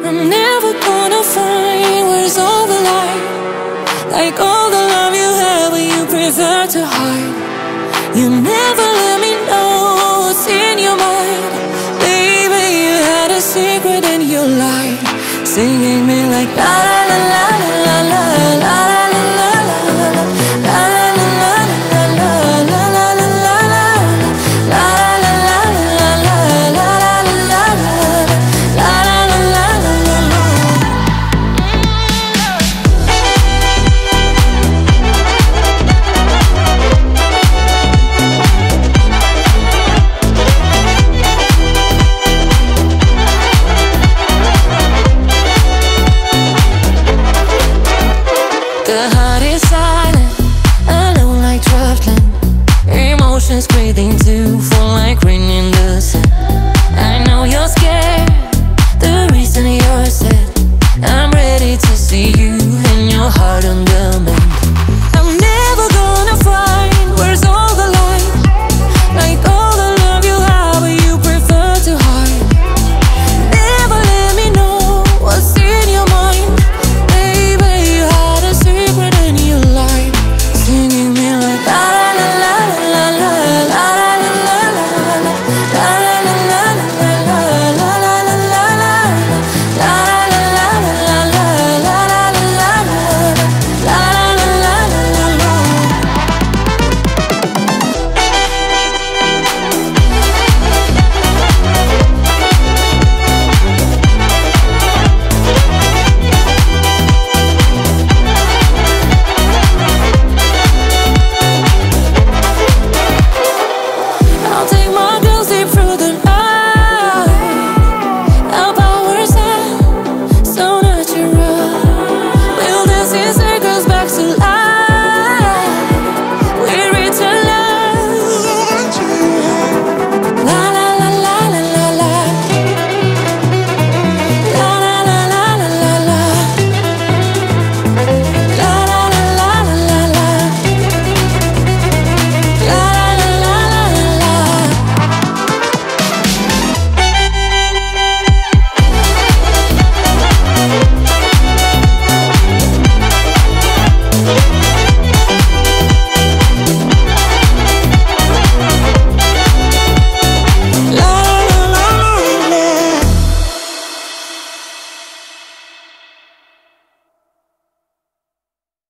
I'm never gonna find where's all the light, like all the love you have, but you prefer to hide. You never let me know what's in your mind. Baby, you had a secret and you lied, singing me like la la la la la la la. The heart is silent, alone like traveling, emotions breathing too.